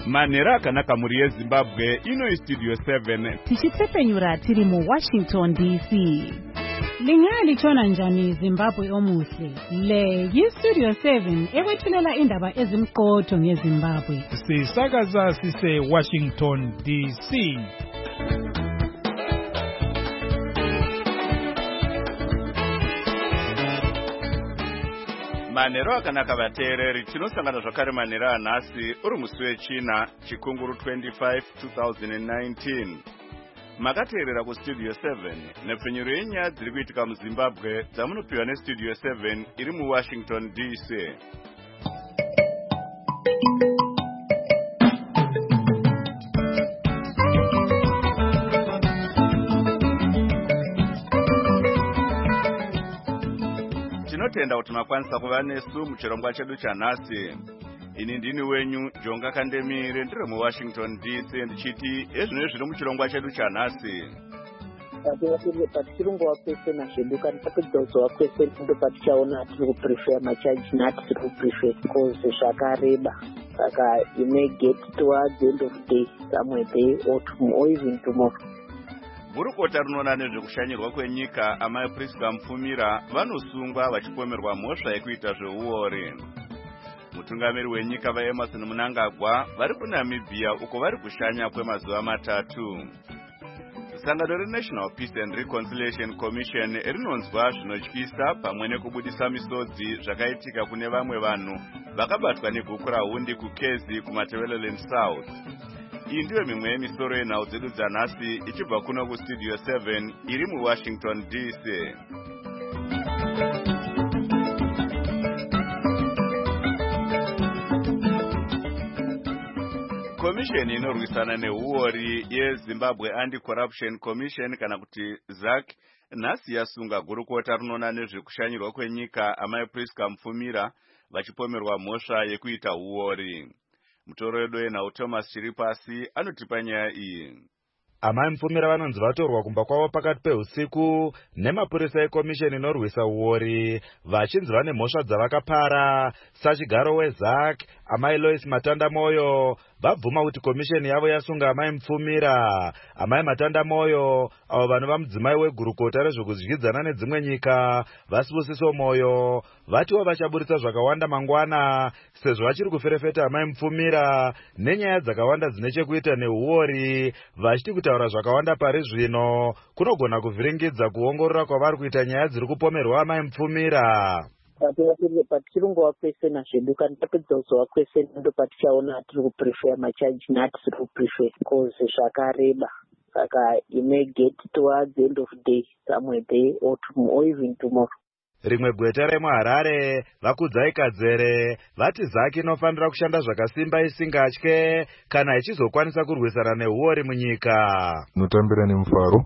Manhero akanaka muri yeZimbabwe ino Studio 7 tichitsepenyura tiri muWashington DC. Lingalitshona njani Zimbabwe omuhle? Le yiStudio 7 ekwethulela indaba ezimqotho ngeZimbabwe. Sisakaza sise Washington DC. Manhero akanaka vateereri, tinosangana zvakare manhero anhasi uri musi wechina chikunguru 25 2019. Makateerera kuStudio 7 nepfenyuro yenyaya dziri kuitika muZimbabwe dzamunopiwa neStudio 7 iri muWashington DC. Tinotenda kuti makwanisa kuva nesu muchirongwa chedu chanhasi. Ini ndini wenyu Jonga Kandemire, ndiri muWashington DC, ndichiti ezvino zviri muchirongwa chedu chanhasi. Patichirongwa kwese nazvedu kana tapedzawo kwese ndo patichaona tiri kuprefer machaji nati tiri kuprefer because zvakareba. Saka you may get towards the end of the day, somewhere day or tomorrow or even tomorrow. Gurukota rinoona nezvekushanyirwa kwenyika amai Priska Mufumira vanosungwa vachipomerwa mhosva yekuita zveuori. Mutungamiri wenyika vaEmmerson Mnangagwa vari kuNamibia uko vari kushanya kwemazuva 3. Sangano reNational Peace and Reconciliation Commission rinonzwa zvinotyisa pamwe nekubudisa misodzi zvakaitika kune vamwe vanhu vakabatwa neguku rahundi kuKezi kuMatabeleland South. Iyi ndiyo mimwe yemisoro yenhau dzedu dzanhasi ichibva kuno kuStudio 7 iri muWashington DC. Komisheni inorwisana neuori yeZimbabwe Anti-Corruption Commission kana kuti ZAC nhasi yasunga gurukota rinoona nezvekushanyirwa kwenyika amai Priska Mufumira vachipomerwa mhosva yekuita uori. Mutoro wedu yenhau Thomas Chiripasi anotipa nyaya iyi. Amai Mufumira vanonzi vatorwa kumba kwavo pakati peusiku nemapurisa ekomisheni inorwisa uori vachinzi vane mhosva dzavakapara. Sachigaro weZAC amai Lois Matandamoyo vabvuma kuti komisheni yavo yasunga amai Mufumira. Amai Matandamoyo avo vanova mudzimai wegurukota rezvekuzvidyidzana nedzimwe nyika vaSibusiso Moyo vatiwo vachaburitsa zvakawanda mangwana sezvo vachiri kuferefeta amai Mufumira nenyaya dzakawanda dzine chekuita neuori, vachiti kutaura zvakawanda pari zvino kunogona kuvhiringidza kuongorora kwavari kuita nyaya dziri kupomerwa amai Mufumira. Patichirongwa kwese nazvedu kana tapedzawo kwese ndo patichaona tiri kuprefer machaji nati tiri kuprefer because zvakareba. Saka you may get towards the end of the day, somewhere day or tomorrow or even tomorrow. Rimwe gweta remuHarare vakudzai Kadzere vati ZAC inofanira kushanda zvakasimba isingatye kana ichizokwanisa kurwisana neuori munyika. Notambira nemufaro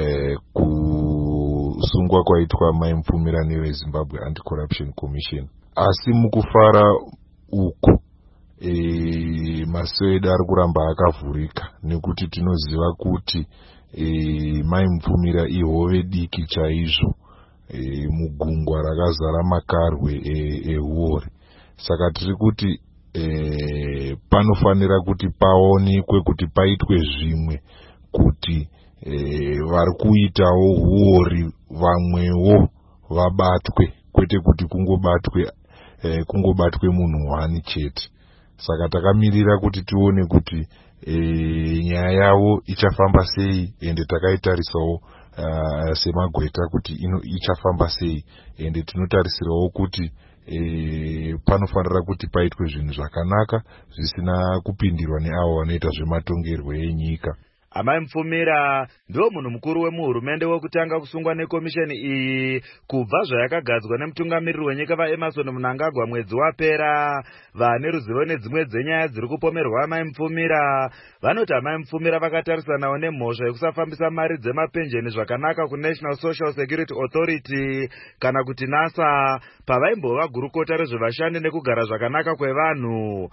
kusungwa kwaitwa mai Mufumira neweZimbabwe Anti-Corruption Commission. Asi mukufara uku maso edu ari kuramba akavhurika nekuti tinoziva kuti mai Mufumira ihove diki chaizvo mugungwa rakazara makarwe euori. Saka tiri kuti panofanira kuti paonekwe kuti paitwe zvimwe kuti vari kuitawo uori vamwewo vabatwe, kwete kuti kungobatwe munhu wani chete. Saka takamirira kuti tione kuti nyaya yavo ichafamba sei ende takaitarisawo semagweta kuti ichafamba sei ende tinotarisirawo kuti panofanira kuti paitwe zvinhu zvakanaka zvisina kupindirwa neavo vanoita zvematongerwo enyika. Amai Mufumira ndiwo munhu mukuru wemuhurumende wekutanga kusungwa nekomisheni iyi kubva zvayakagadzwa nemutungamiriri wenyika vaEmmerson Mnangagwa mwedzi wapera. Vane ruzivo nedzimwe dzenyaya dziri kupomerwa amai Mufumira vanoti amai Mufumira vakatarisanawo nemhosva yekusafambisa mari dzemapenjeni zvakanaka kuNational Social Security Authority kana kuti NASA pavaimbova gurukota rezvevashandi nekugara zvakanaka kwevanhu.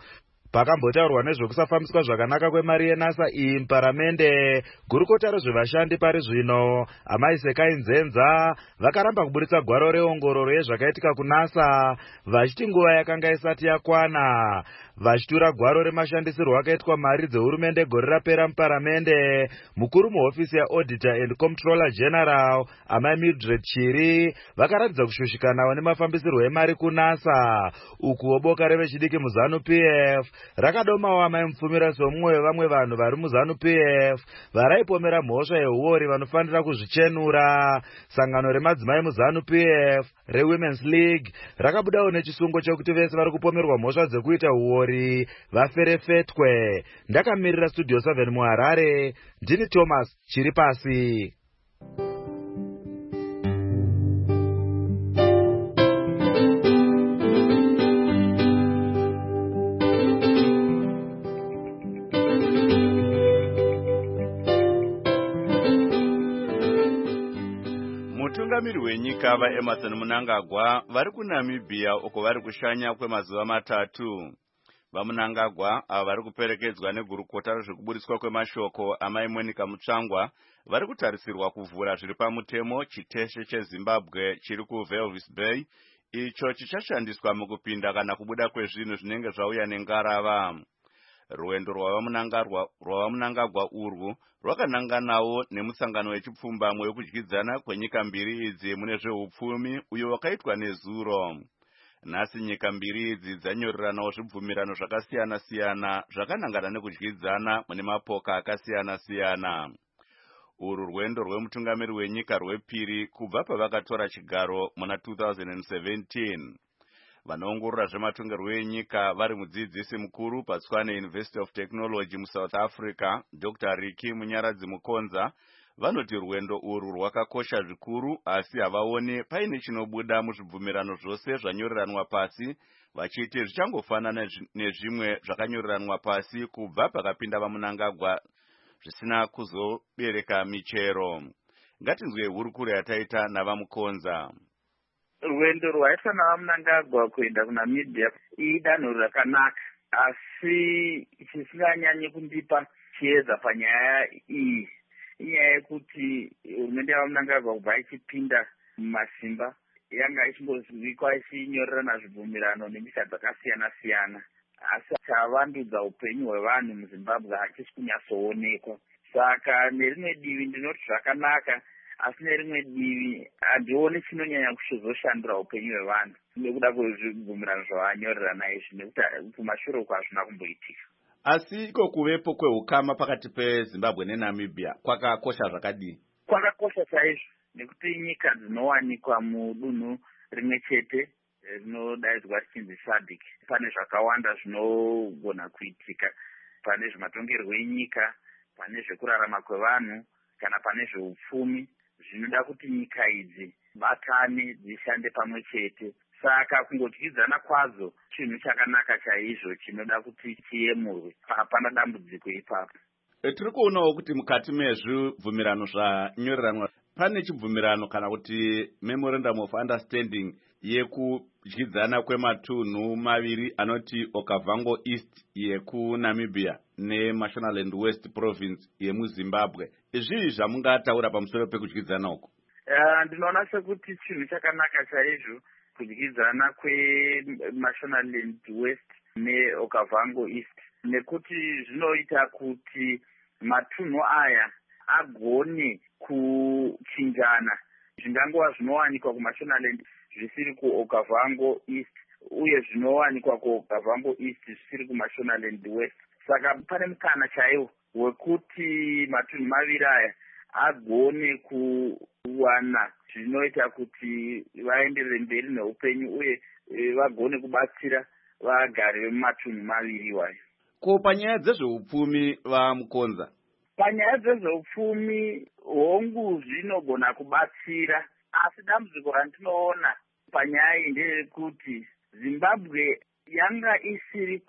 Pakambotaurwa nezvekusafambiswa zvakanaka kwemari yeNASA iyi muparamende, gurukota rezvevashandi pari zvino Amai Sekai Nzenza vakaramba kuburitsa gwaro reongororo yezvakaitika kuNASA, vachiti nguva yakanga isati yakwana, vachitura gwaro remashandisirwo akaitwa mari dzehurumende gore rapera muparamende. Mukuru muhofisi yaAuditor and Comptroller General Amai Mildred Chiri vakaratidza kushushikanawo nemafambisirwo emari kuNASA, ukuwo boka revechidiki muZANU PF rakadomawo Amai Mupfumira somumwe wevamwe vanhu vari muZANU PF varaipomera mhosva yeuori vanofanira kuzvichenura. Sangano remadzimai muZANU PF reWomen's League rakabudawo nechisungo chekuti vese vari kupomerwa mhosva dzekuita uori vaferefetwe. Ndakamirira Studio 7 muHarare, ndini Thomas Chiripasi. Mutungamiri wenyika vaEmerson Mnangagwa vari kuNamibia uko vari kushanya kwemazuva matatu. VaMnangagwa ava vari kuperekedzwa negurukota rezvekuburiswa kwemashoko Amai Monica Mutsvangwa vari kutarisirwa kuvhura zviri pamutemo chiteshe cheZimbabwe chiri kuVelvis Bay, icho chichashandiswa mukupinda kana kubuda kwezvinhu zvinenge zvauya nengarava. Rwendo rwavaMnangagwa urwu rwakananganawo nemusangano wechipfumbamwe wekudyidzana kwenyika mbiri idzi mune zveupfumi uyo wakaitwa neZuro. Nhasi nyika mbiri idzi dzanyoreranawo zvibvumirano zvakasiyana-siyana zvakanangana nekudyidzana mune mapoka akasiyana-siyana. Urwu rwendo rwemutungamiri wenyika rwepiri kubva pavakatora chigaro muna 2017. Vanoongorora zvematongerwo enyika vari mudzidzisi mukuru paTshwane University of Technology muSouth Africa, Dr. Ricky Munyaradzi Mukonza, vanoti rwendo urwu rwakakosha zvikuru asi havaoni paine chinobuda muzvibvumirano zvose zvanyoreranwa pasi, vachiti zvichangofanana nezvimwe zvakanyoreranwa pasi kubva pakapinda vaMnangagwa zvisina kuzobereka michero. Ngatinzwe hurukuro yataita navaMukonza. Rwendo rwaitwa navaMnangagwa kuenda kuNamibia idanho rakanaka, asi chisinganyanyi kundipa chiedza panyaya iyi inyaya yekuti hurumende yavaMnangagwa kubva ichipinda mumasimba yanga ichingozivikwa ichinyorerana zvibvumirano nenyika dzakasiyana-siyana, asi chavandudza upenyu hwevanhu muZimbabwe hachisi kunyatsoonekwa. Saka nerimwe divi ndinoti zvakanaka, asi nerimwe divi handioni chinonyanya kuzoshandura upenyu hwevanhu nekuda kwezvibvumirano zvavanyorerana izvi, nekuti kumashure uko hazvina kumboitika. Asi iko kuvepo kweukama pakati peZimbabwe neNamibia kwakakosha zvakadii? Kwakakosha chaizvo, nekuti nyika dzinowanikwa mudunhu rimwe chete rinodaidzwa richinzi SADC. Pane zvakawanda zvinogona kuitika, pane zvematongerwo enyika, pane zvekurarama kwevanhu, kana pane zveupfumi. Zvinoda kuti nyika idzi batane dzishande pamwe chete. Saka kungotyidzana kwazo chinhu chakanaka chaizvo chinoda kuti chiyemurwe, hapana dambudziko ipapo. Tiri kuonawo kuti mukati mezvibvumirano zvanyoreranwa pane chibvumirano kana kuti Memorandum of Understanding yekudyidzana kwematunhu maviri anoti Okavango East yekuNamibia neMashonaland West Province yemuZimbabwe. Izvi zvamungataura pamusoro pekudyidzana uko? Ndinoona sekuti chinhu chakanaka chaizvo kudyidzana kweMashonaland West neOkavango East, nekuti zvinoita kuti matunhu aya agone kuchinjana zvingangova zvinowanikwa kuMashonaland zvisiri kuOkavango East uye zvinowanikwa kuOkavango East zvisiri kuMashonaland West. Saka pane mukana chaiwo wekuti matunhu maviri aya agone kuwana zvinoita kuti vaenderere mberi neupenyu uye vagone kubatsira vagari vemumatunhu maviri iwayo. Ko panyaya dzezveupfumi vaMukonza? Panyaya dzezveupfumi hongu zvinogona kubatsira, asi dambudziko randinoona panyaya iyi ndeyekuti Zimbabwe yanga isiri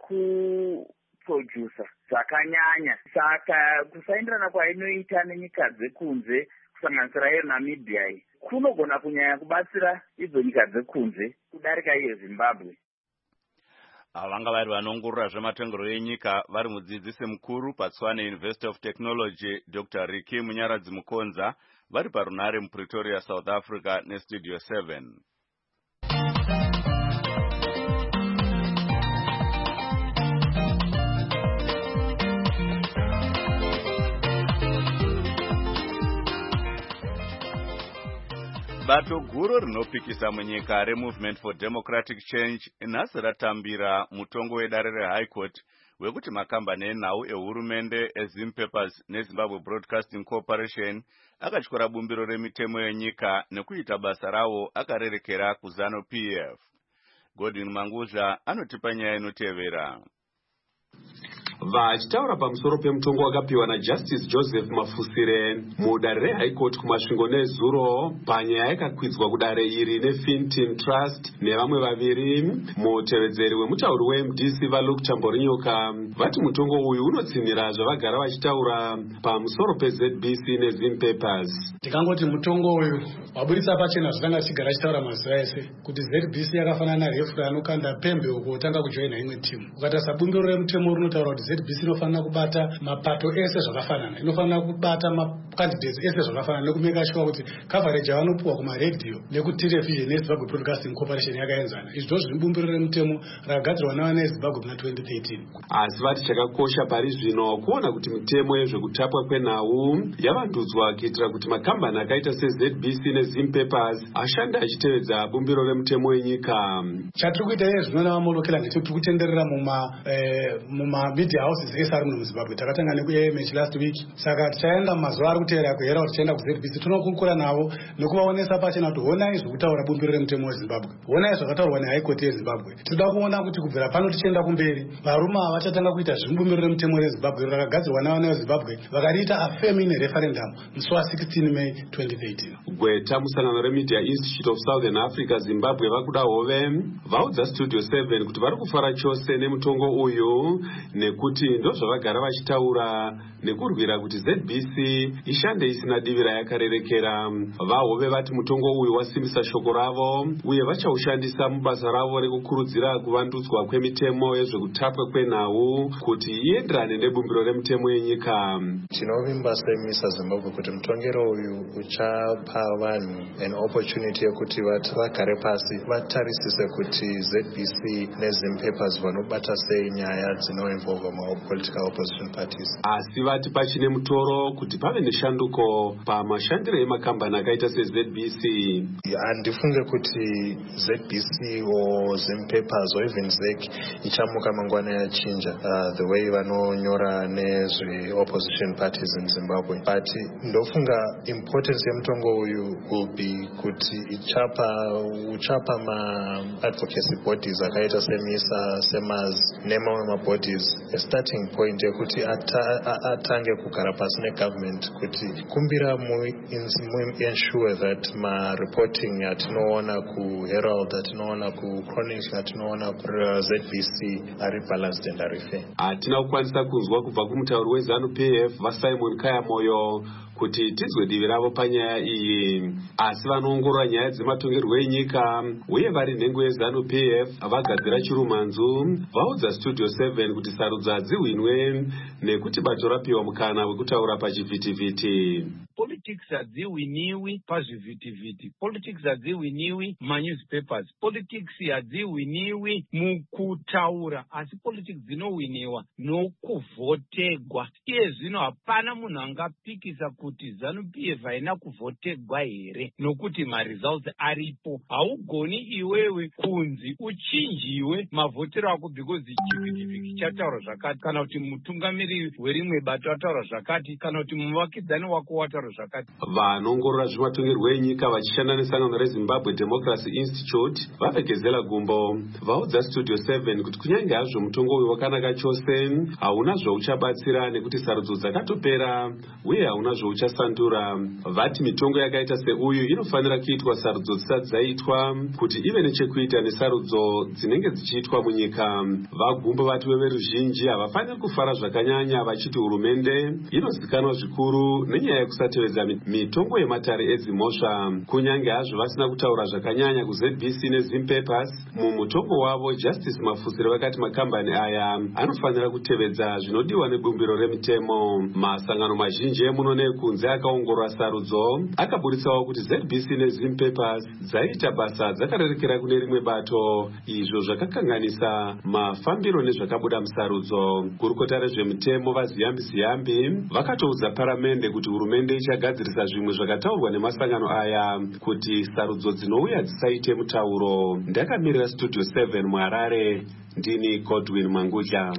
kuproducer zvakanyanya, saka kusaenderana kwainoita nenyika dzekunze kusanganisira yeNamibia iyi kunogona kunyanya kubatsira idzo nyika dzekunze kudarika iyo Zimbabwe. vanga vari vanongorora zvematongero enyika vari mudzidzisi mukuru paTshwane University of Technology Dr. Ricky Munyaradzi Mukonza vari parunare muPretoria, South Africa neStudio 7. Bato guru rinopikisa munyika reMovement for Democratic Change nhasi ratambira mutongo wedare reHigh Court wekuti makambani enhau ehurumende eZim Papers neZimbabwe Broadcasting Corporation akatyora bumbiro remitemo yenyika nekuita basa rawo akarerekera kuZanu-PF. Godwin Manguzha anotipa nyaya inotevera. Vachitaura pamusoro pemutongo wakapiwa naJustice Joseph Mafusire mudare reHigh Court kumasvingo nezuro panyaya yakakwidzwa kudare iri neFintin Trust nevamwe vaviri, mutevedzeri wemutauri weMDC vaLuke Chamborinyoka vati mutongo uyu unotsinhira zvavagara vachitaura pamusoro peZBC neZim Papers. Ndikangoti mutongo uyu waburitsa pachena zvakanga chigara chitaura mazuva ese kuti ZBC yakafanana nerefuri anokanda pembe uko utanga kujoina imwe timu. Ukatarisa bumbiro remutemo rinotaura kuti ZBC inofanira kubata mapato ese zvakafanana, inofanira kubata macandidates ese zvakafanana nekumeka sure kuti coverage yavanopuwa kumaredhiyo nekutelevision neZimbabwe Broadcasting Corporation yakaenzana. Izvi ndozviri bumbiro remutemo rakagadzirwa navana veZimbabwe muna 2013. Asi vati chakakosha pari zvino kuona kuti mitemo yezvekutapwa kwenhau yavandudzwa kuitira kuti makambani akaita seZBC neZim Papers ashande achitevedza bumbiro remutemo wenyika. Chatiri kuita iye zvino navamolokela ndeti tiri kutenderera muma media houses ese ari muno muZimbabwe. Takatanga nekuAMH last week, saka tichaenda mazuva ari kuteera kuhera kuti tichaenda kuZBC tonokurukura navo nekuvaonesa pachena kuti honai zvekutaura bumbiro remutemo weZimbabwe, honai zvakataurwa neHigh Court yeZimbabwe. Tinoda kuona kuti kubvira pano tichienda kumberi varume ava vachatanga kuita zvimubumbiro remutemo weZimbabwe rakagadzirwa navana veZimbabwe vakariita afemi nereferendum musi wa16 May 2013. Gweta musangano reMedia Institute of Southern Africa Zimbabwe vakuda hove vaudza Studio 7 kuti vari kufara chose nemutongo uyu nekuti ndozvavagara vachitaura nekurwira kuti ZBC ishande isina divi rayakarerekera. Vahove vati mutongo uyu wasimbisa shoko ravo uye vachaushandisa mubasa ravo rekukurudzira kuvandudzwa kwemitemo yezvekutapwa kwenhau kuti ienderane nebumbiro remutemo yenyika. Tinovimba semisa Zimbabwe kuti mutongero uyu uchapa vanhu an opportunity yekuti vagare pasi vatarisise kuti ZBC neZim Papers vanobata sei nyaya dzinoinvolva political opposition parties. Asi vati pachine mutoro kuti pave neshanduko pamashandiro emakambani akaita seZBC. Handifunge kuti ZBC or Zim Papers or even ZEC ichamuka mangwana yachinja the way vanonyora nezve-opposition parties in Zimbabwe. But ndofunga importance yemutongo uyu will be kuti uchapa ma-advocacy bodies akaita semisa, semas nemamwe mabodies a starting point yekuti atange kugara pasi negovernment kuti kumbira ensure that ma-reporting atinoona kuHerald, atinoona kuChronics, atinoona kuZBC ari balanced and ari fair. Hatina kukwanisa kunzwa kubva kumutauri weZanu-PF vaSimon Kayamoyo kuti tinzwe divi ravo panyaya iyi, asi vanoongorora nyaya dzematongerwo enyika uye vari nhengo yeZanu-PF vagadzira chirumanzu vaudza Studio 7 kuti sarudzo hadzihwinwe nekuti bato rapiwa mukana wekutaura pachivhitivhiti. Politics hadzihwiniwi pazvivhitivhiti, politics hadzihwiniwi mumanyuspapers, politics hadzihwiniwi mukutaura, asi politics dzinohwiniwa nokuvhotegwa. Iye zvino hapana munhu angapikisa kuti ZANU-PF haina kuvhotegwa here, nokuti maresults aripo. Haugoni iwewe kunzi uchinjiwe mavhotero ako because chivhitivhiti chataura zvakati, kana kuti mutungamiriri werimwe bato ataura zvakati, kana kuti muvakidzani wako wataura zvakati. Vanoongorora zvematongerwo enyika vachishanda nesangano reZimbabwe Democracy Institute vapfekedzela gumbo vaudza Studio 7 kuti kunyange hazvo mutongo uyu wakanaka chose hauna zvauchabatsira nekuti sarudzo dzakatopera uye hauna zvauchasandura. Vati mitongo yakaita seuyu inofanira kuitwa sarudzo dzisati dzaitwa kuti ive nechekuita nesarudzo dzinenge dzichiitwa munyika. Vagumbo vati veveruzhinji havafaniri kufara zvakanyanya vachiti hurumende inozikanwa zvikuru nenyaya yekusatenda vanotevedza mitongo yematare edzimhosva. Kunyange hazvo vasina kutaura zvakanyanya kuZBC neZimpapers, mumutongo wavo Justice Mafusire vakati makambani aya anofanira kutevedza zvinodiwa nebumbiro remitemo. Masangano mazhinji emuno nekunze akaongorora sarudzo akaburitsawo kuti ZBC neZimpapers dzaita basa dzakarerekera kune rimwe bato, izvo zvakakanganisa mafambiro nezvakabuda musarudzo. Gurukota rezvemitemo vaZiyambi vakatoudza paramende kuti hurumende ichagadzirisa zvimwe zvakataurwa nemasangano aya kuti sarudzo dzinouya dzisaite mutauro. Ndakamirira Studio 7 muHarare, ndini Godwin Mangudya.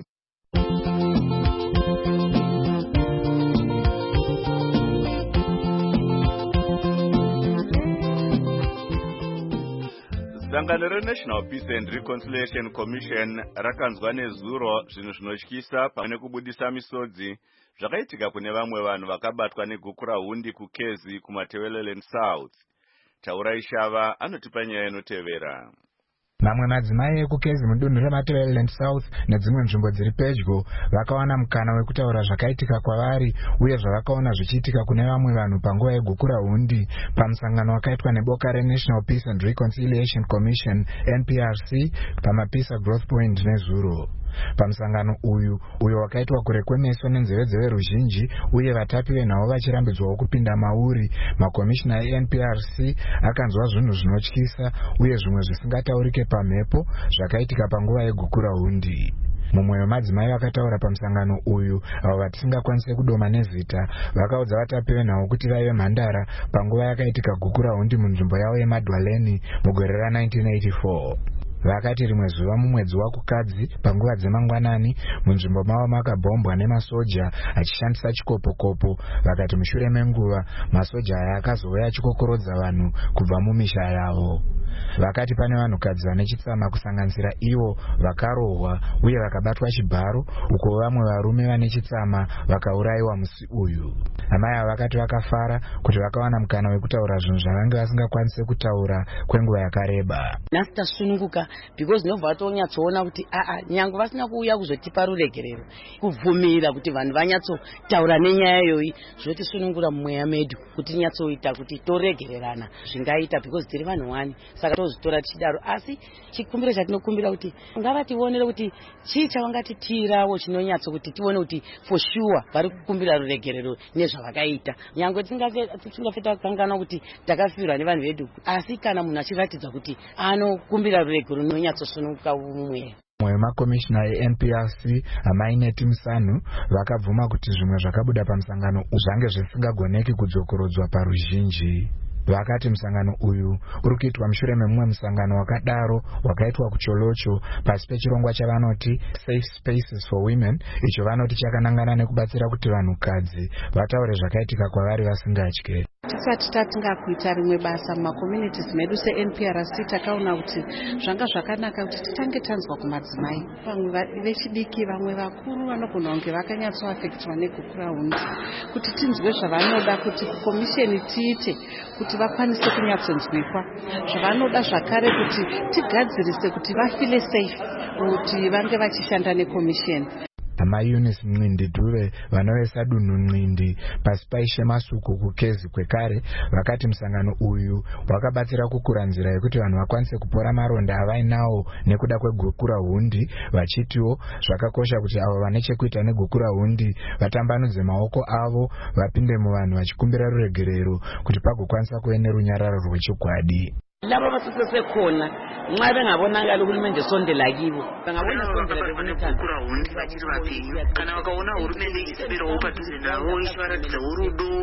Sangano reNational Peace and Reconciliation Commission rakanzwa nezuro zvinhu zvinotyisa pamwe nekubudisa misodzi zvakaitika kune vamwe vanhu vakabatwa negukura hundi kuKezi kumaTebeleland South. Taurai Shava anotipa nyaya inotevera. Mamwe madzimai ekukezi mudunhu reMaTebeleland South nedzimwe nzvimbo dziri pedyo vakawana mukana wekutaura zvakaitika kwavari uye zvavakaona zvichiitika kune vamwe vanhu panguva yegukura hundi pamusangano wakaitwa neboka reNational Peace and Reconciliation Commission NPRC pamaPisa Growth Point nezuro. Pamusangano uyo wakaitwa kure kwemeso nenzeve dzeruzhinji uye vatapi venhau vachirambidzwawo kupinda mauri, makomishina eNPRC akanzwa zvinhu zvinotyisa uye zvimwe zvisingataurike pamhepo zvakaitika panguva yegukura hundi. Mumwe wemadzimai vakataura pamusangano uyu avo vatisingakwanise kudoma nezita vakaudza vatapi venhau kuti vaive mhandara panguva yakaitika gukura hundi munzvimbo yavo yeMadwaleni mugore ra1984. Vakati rimwe zuva mumwedzi wakukadzi panguva dzemangwanani munzvimbo mavo makabhombwa nemasoja achishandisa chikopokopo. Vakati mushure menguva masoja aya akazouya achikokorodza vanhu kubva mumisha yavo. Vakati pane vanhukadzi vane chitsama kusanganisira ivo vakarohwa uye vakabatwa chibharo, uko vamwe varume vane chitsama vakaurayiwa musi uyu. Amai ava vakati vakafara kuti vakawana mukana wekutaura zvinhu zvavanga vasingakwanise kutaura kwenguva yakareba. Nhasi tasununguka because ndobva tonyatsoona kuti nyange vasina kuuya kuzotipa ruregerero kubvumira kuti vanhu vanyatsotaura nenyaya iyoyi zvotisunungura mumweya medu kuti tinyatsoita kuti toregererana zvingaita because tiri vanhu wani, saka tozitora tichidaro. Asi chikumbiro chatinokumbira kuti ngavationere kuti chii chavangatitirawo chinonyatso kuti tione kuti for sure vari kukumbira ruregerero nezvavakaita. Nyange tisingafe takangana kuti takafirwa nevanhu vedu, asi kana munhu achiratidza kuti anokumbira ruregerero nonyatsosununguka umwe. Mwe makomishina eNPRC amaineti Musanu vakabvuma kuti zvimwe zvakabuda pamusangano zvange zvisingagoneki kudzokorodzwa paruzhinji. Vakati musangano uyu uri kuitwa mushure memumwe musangano wakadaro wakaitwa kuCholocho pasi pechirongwa chavanoti Safe Spaces for Women, icho vanoti chakanangana nekubatsira kuti vanhukadzi vataure zvakaitika kwavari vasingatye. Tisati tatinga kuita rimwe basa mumakommunities medu seNPRC takaona kuti zvanga zvakanaka kuti titange tanzwa kumadzimai, vamwe vechidiki vamwe vakuru vanogona kunge vakanyatsoafektwa negukura hundi, kuti tinzwe zvavanoda kuti komisheni tiite kuti vakwanise kunyatsonzwikwa, zvavanoda zvakare kuti tigadzirise kuti vafile safe kuti vange vachishanda nekomisheni. AmaEunice Mncindi Dube vanovesa dunhu Mncindi pasi paishe Masuku kuKezi kwekare vakati musangano uyu wakabatsira kukura nzira yekuti vanhu vakwanise kupora maronda avainawo nekuda kwegukura hundi, vachitiwo zvakakosha kuti avo vane chekuita negukura hundi vatambanudze maoko avo vapinde muvanhu vachikumbira ruregerero kuti pagokwanisa kuve nerunyararo rwechokwadi. Laba basesekhona nxa bengabonanga uhulumende sondela kibo bangabona sondela bekukura hundi vachiri vapenyu, kana vakaona hurumende ichibirawo padhuze navo ichivaratidza urudo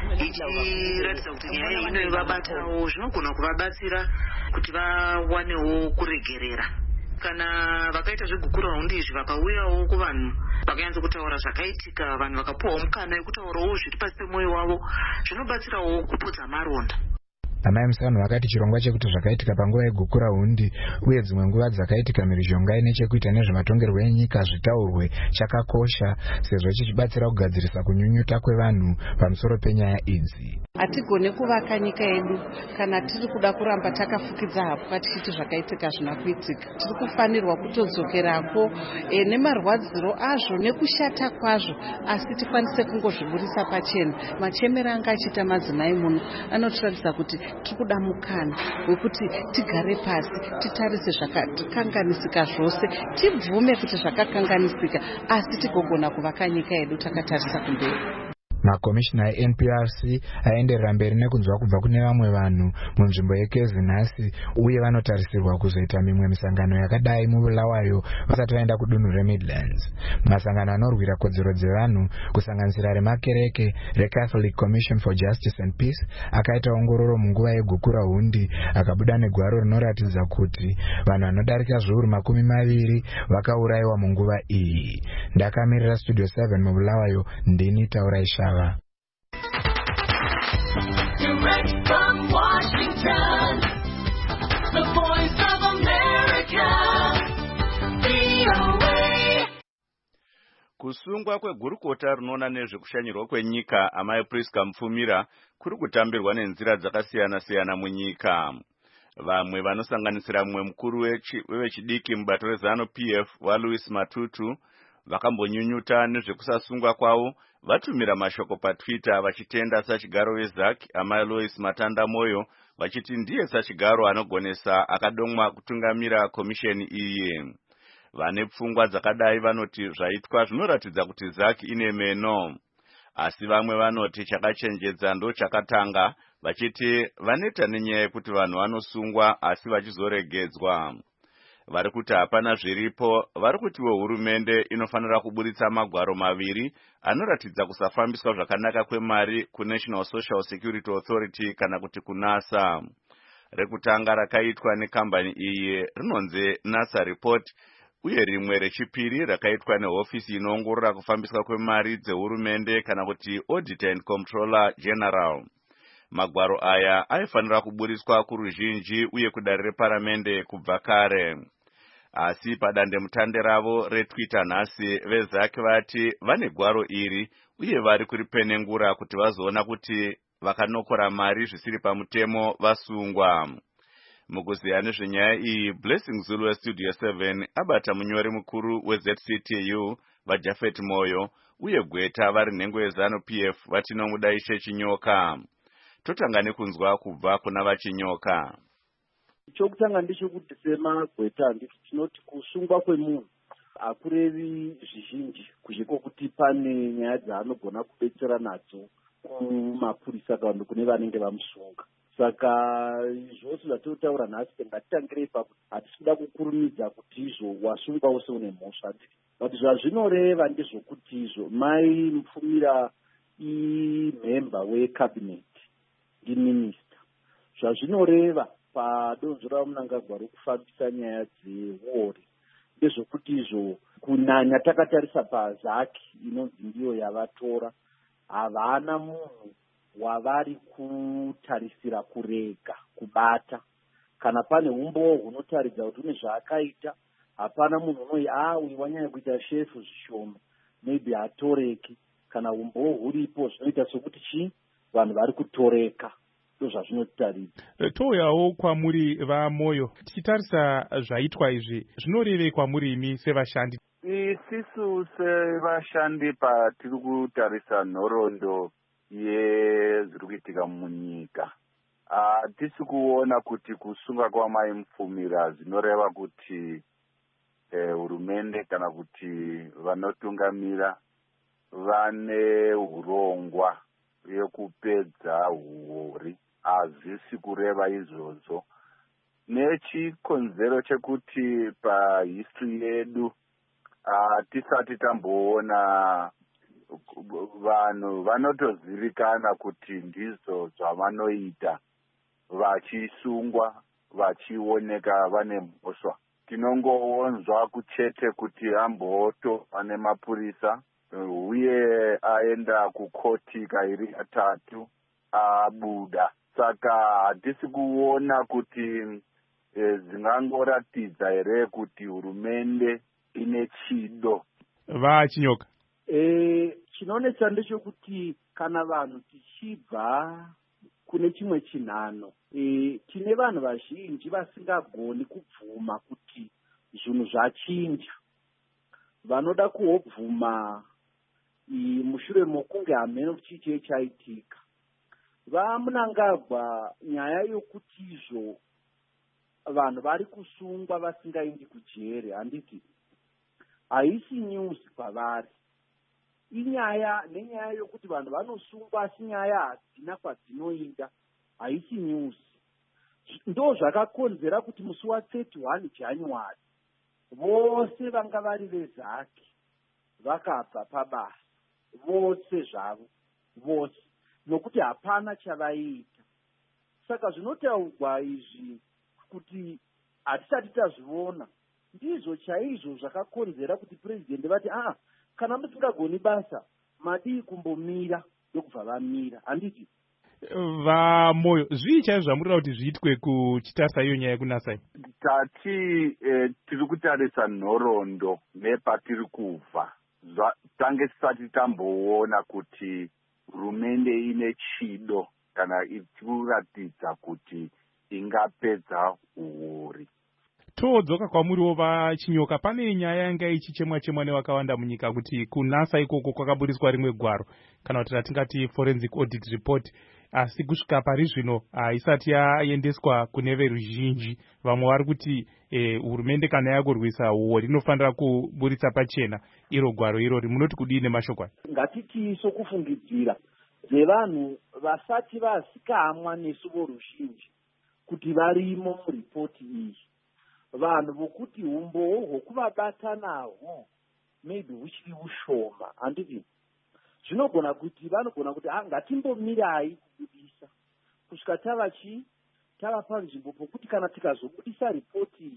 ichiratidza kuti nyaya ino ivabatawo, zvinogona kuvabatsira kuti vawanewo kuregerera. Kana vakaita zvegukura hundi izvi vakauyawo kuvanhu vakanyatsa kutaura zvakaitika, vanhu vakapuwawo mukana wekutaurawo zviri pasi pemwoyo wavo, zvinobatsirawo kupodza maronda. amai Musano vakati chirongwa chekuti zvakaitika panguva yegukura hundi uye dzimwe nguva dzakaitika mhirizhonga ine chekuita nezvematongerwo enyika zvitaurwe chakakosha sezvo chichibatsira kugadzirisa kunyunyuta kwevanhu pamusoro penyaya idzi. Hatigone kuvaka nyika yedu kana tiri kuda kuramba takafukidza hapwa tichiti zvakaitika zvina kuitika. Tiri kufanirwa kutodzokerako nemarwadziro azvo nekushata kwazvo, asi tikwanise kungozviburisa pachena. Machemero anga achiita madzimai muno anotiratidza kuti tiri kuda mukana wekuti tigare pasi titarise zvakakanganisika zvose, tibvume kuti zvakakanganisika, asi tigogona kuvaka nyika yedu takatarisa kumberi. Makomishina eNPRC aenderera mberi nekunzwa kubva kune vamwe vanhu munzvimbo yeKZN uye vanotarisirwa kuzoita mimwe misangano yakadai muBulawayo vasati vaenda kudunhu reMidlands. Masangano anorwira kodzero dzevanhu kusanganisira remakereke reCatholic Commission for Justice and Peace akaita ongororo munguva yegukura hundi akabuda negwaro rinoratidza kuti vanhu vanodarika zviuru 20 vakaurayiwa munguva iyi. Ndakamirira Studio 7 muBulawayo, ndini Taurai Shava. Direct from Washington, the voice of America, VOA. Kusungwa kwegurukota rinoona nezvekushanyirwa kwenyika amai Priska Mufumira kuri kutambirwa nenzira dzakasiyana-siyana munyika. Vamwe vanosanganisira mumwe mukuru wevechidiki mubato rezano PF waLouis Matutu vakambonyunyuta nezvekusasungwa kwavo, vatumira mashoko paTwitter vachitenda sachigaro weZAC amai Lois Matanda Moyo vachiti ndiye sachigaro anogonesa akadomwa kutungamira komisheni iyi. Vane pfungwa dzakadai vanoti zvaitwa zvinoratidza kuti ZAC ine meno, asi vamwe vanoti chakachenjedza ndo chakatanga, vachiti vaneta nenyaya yekuti vanhu vanosungwa asi vachizoregedzwa. Vari kuti hapana zviripo, vari kutiwo hurumende inofanira kuburitsa magwaro maviri anoratidza kusafambiswa zvakanaka kwemari kuNational Social Security Authority kana kuti kuNASA. Rekutanga rakaitwa nekambani iyi rinonzi NASA Report, uye rimwe rechipiri rakaitwa nehofisi inoongorora kufambiswa kwemari dzehurumende kana kuti Auditor and Comptroller General. Magwaro aya aifanira kuburiswa kuruzhinji uye kudare reparamende kubva kare. Asi padande mutande ravo reTwitter nhasi veZAC vati vane gwaro iri uye vari kuripenengura kuti vazoona kuti vakanokora mari zvisiri pamutemo vasungwa. Mukuziya nezvenyaya iyi, Blessing Zulu weStudio 7 abata munyori mukuru weZCTU vaJafet Moyo uye Gweta vari nhengo yezano PF vatinomuda Ishe Chinyoka. Totanga nekunzwa kubva kuna vaChinyoka. Chokutanga ndechekuti semagweta nditi tinoti kusungwa kwemunhu akurevi zvizhinji kuzviko kuti pane nyaya dzaanogona kubetsera nadzo kumapurisa kana kune vanenge vamusunga. Saka zvose zvatotaura nhasi ngatitangire ipapo, hatisi kuda kukurumidza kuti izvo wasungwa wose une mhosva. But zvazvinoreva ndezvokuti izvo mai Mufumira imemba wecabinet iminista, zvazvinoreva padonzvo raMunangagwa rokufambisa nyaya dzeuori ndezvokuti izvo kunyanya takatarisa paZAC inonzi ndiyo yavatora, havana munhu wavari kutarisira kurega kubata. Kana pane umbowo hunotaridza kuti une zvaakaita, hapana munhu unoti uyu wanyanya kuita shefu zvishoma, maybe hatoreki. Kana umbowo huripo zvinoita sokuti vanhu vari kutoreka. Ndozvazvinotaridza. Touyawo kwamuri vaMoyo, tichitarisa zvaitwa izvi zvinorevei kwamuri imi sevashandi? Isisu sevashandi patiri kutarisa nhoroondo yezviri kuitika munyika, hatisi kuona kuti kusunga kwamai Mufumira zvinoreva kuti hurumende kana kuti vanotungamira vane urongwa yekupedza uori. Hazvisi kureva izvozvo, nechikonzero chekuti pahistory yedu tisati tamboona vanhu vanotozivikana kuti ndizvo zvavanoita vachisungwa vachioneka vane mhosva. Tinongoonzwa kuchete kuti ambotova nemapurisa uye aenda kukoti kairi katatu abuda. saka hatisi kuona kuti dzingangoratidza here kuti hurumende ine chido. Vachinyoka, chinonetsa ndechekuti kana vanhu tichibva kune chimwe chinhano, tine vanhu vazhinji vasingagoni kubvuma kuti zvinhu zvachinja, vanoda kuhobvuma mushure mokunge hameno chiche chaitika. Vamunangagwa nyaya yokuti izvo vanhu vari kusungwa vasingaindi kujere, handiti haisi news kwavari. Inyaya nenyaya yokuti vanhu vanosungwa asi nyaya hadzina kwadzinoinda, haisi news. Ndo zvakakonzera kuti musi wa31 January vose vanga vari vezake vakabva pabasa, vose zvavo, vose, nokuti hapana chavaiita. Saka zvinotaurwa izvi kuti hatisati tazviona ndizvo chaizvo zvakakonzera kuti purezidendi vati kana musingagoni basa madii kumbomira ndokubva vamira, handiti? Vamoyo, zvii chaizvo zvamurira kuti zviitwe kuchitarisa iyo nyaya yekunasai? Tati tiri kutarisa nhoroondo nepatiri kubva, tange tisati tamboona kuti hurumende ine chido kana ichikuratidza kuti ingapedza uori. Todzoka kwamuriwo Vachinyoka, pane nyaya yanga ichichemwa nevakawanda munyika kuti kunasa ikoko kwakaburiswa rimwe gwaro kana kuti ratingati forensic audit report, asi kusvika pari zvino haisati yaendeswa kune veruzhinji. Vamwe vari kuti hurumende kana yakurwisa uori inofanira kuburitsa pachena iro gwaro irori. Munoti kudii nemashoko aya? Ngatiti sokufungidzira dzevanhu vasati vasikamwa nesu voruzhinji kuti varimo muripoti iyi, vanhu vokuti umbowo hwokuvabata nahwo maybe huchiri ushoma, handiti? Zvinogona kuti vanogona kuti ngatimbomirai kubudisa kusvika tava panzvimbo pokuti kana tikazobudisa ripoti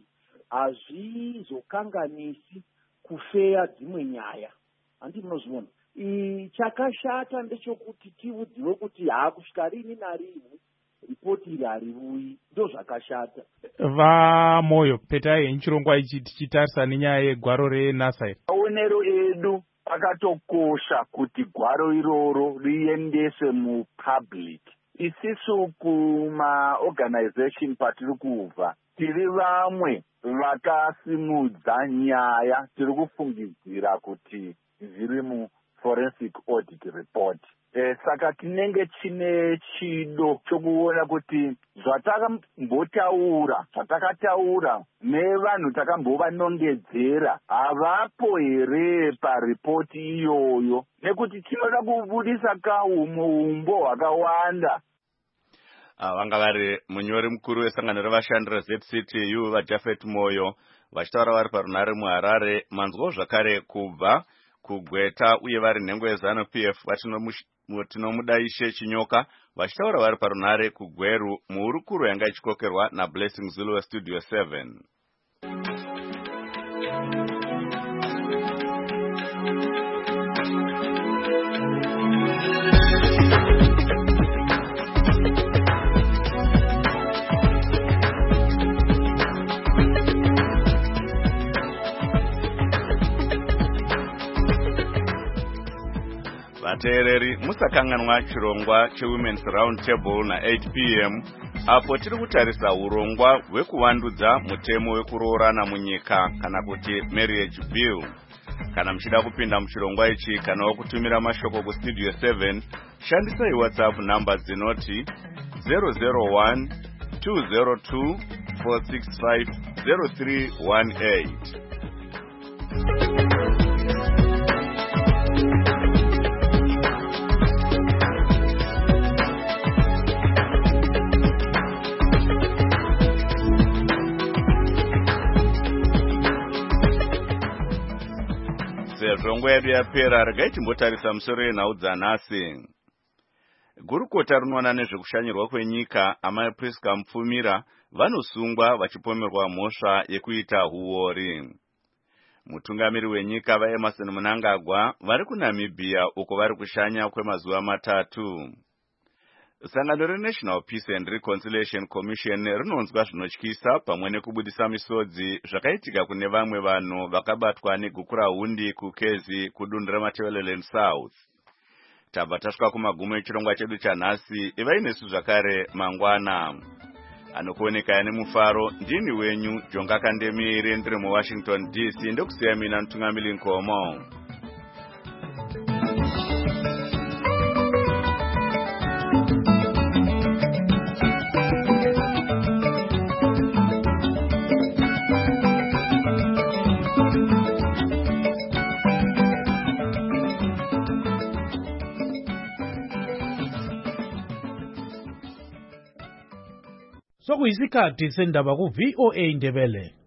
hazvizokanganisi kufeya dzimwe nyaya, handi munozviona. Chakashata ndechekuti tiudziwe kuti kusvika rini narini ripoti iri hariuyi, ndo zvakashata. Vamoyo, petai nechirongwa ichi tichitarisa nenyaya yegwaro renasai. Maonero edu pakatokosha kuti gwaro iroro riendeswe mupublic. Isisu kumaorganization patiri kubva tiri vamwe vakasimudza nyaya, tiri kufungidzira kuti zviri muforensic audit report. Saka tinenge chine chido chokuona kuti zvatakataura nevanhu takambovanongedzera havapo here paripoti iyoyo, nekuti tinoda kubudisa kaumbo hwakawanda. Vanga vari munyori mukuru wesangano revashandi reZCTU vaJafet Moyo vachitaura vari parunare muHarare. Manzwawo zvakare kubva kuGweta uye vari nhengo yeZanu PF vatinomudaishe Chinyoka vachitaura vari parunare kuGweru muhurukuro yanga ichikokerwa naBlessing Zulu weStudio 7. Vateereri, musakanganwa chirongwa cheWomen's Round Table na8 p.m. apo tiri kutarisa urongwa hwekuvandudza mutemo wekuroorana munyika kana kuti marriage bill. Kana muchida kupinda muchirongwa ichi kana wakutumira mashoko kuStudio 7, shandisai WhatsApp namba dzinoti 001 202 465 0318. Sezvongo yedu yapera, regai timbotarisa musoro yenhau dzanhasi. Gurukota rinoona nezvekushanyirwa kwenyika Amai Priska Mupfumira vanosungwa vachipomerwa mhosva yekuita huori. Mutungamiri wenyika vaEmerson Mnangagwa vari kuNamibia uko vari kushanya kwemazuva 3. sangano reNational Peace and Reconciliation Commission rinonzwa zvinotyisa pamwe nekubudisa misodzi zvakaitika kune vamwe vanhu vakabatwa negukurahundi kukezi kudunhu reMatabeleland South. Tabva tasvika kumagumo echirongwa chedu chanhasi. Ivai nesu zvakare mangwana. Anokuoneka nemufaro ndini wenyu Jonga Kandemire ndiri muWashington DC ndokusiya mina Mtungamiri Nkomo. Sokuyisikhathi sendaba ku VOA Ndebele.